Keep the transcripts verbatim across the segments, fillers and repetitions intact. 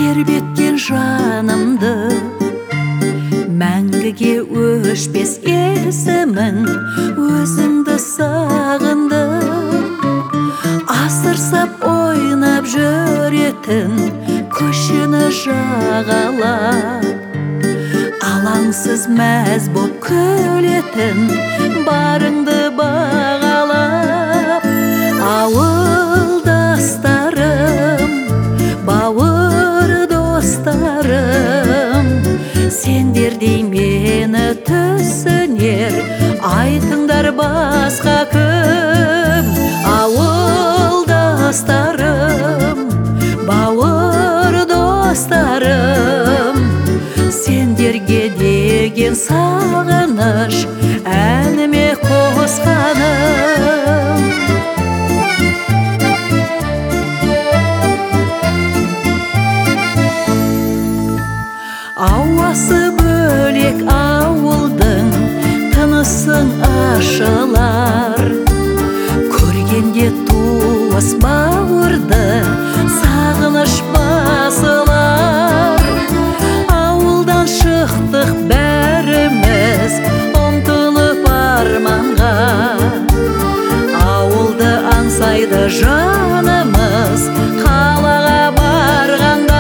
тербеткен жанымды, мәңгіге өшпес есімің, өзіңді сағындым. Асырсап ойнап жүретін көшені жағалап, алаңсыз мәз боп күлетін барыңды бағалап. Ауылдастарым, бауыр достарым, сендердей мені түсінер айтыңдар басқа кім? Ауылдастарым, бауыр достарым, сендерге деген сағыныш әніме қосқаным. Ауасы бөлек ауылдың, тынысың ашылар. Көргенде туыс бауырды сағыныш басылар. Ауылдан шықтық бәріміз ұмтылып арманға, ауылды аңсайды жанымыз қалаға барғанда.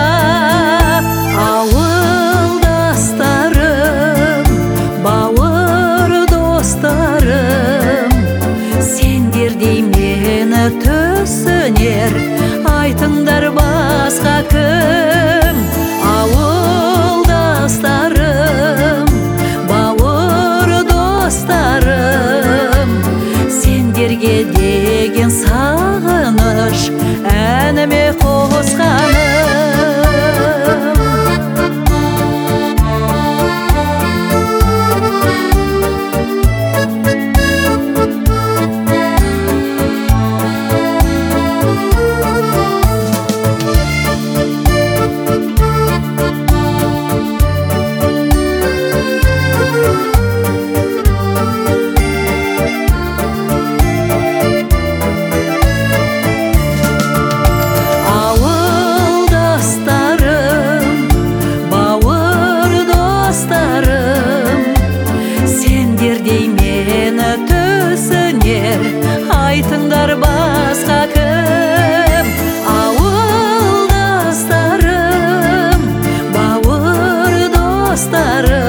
Ауылдастарым, бауыр достарым, сендердей мені түсінер айтыңдар басқа кім? Ауылдастарым, бауыр достарым, сендерге деген сағыныш әніме қосқаным. Айтыңдар басқа кім? Ауылдастарым, бауыр достарым,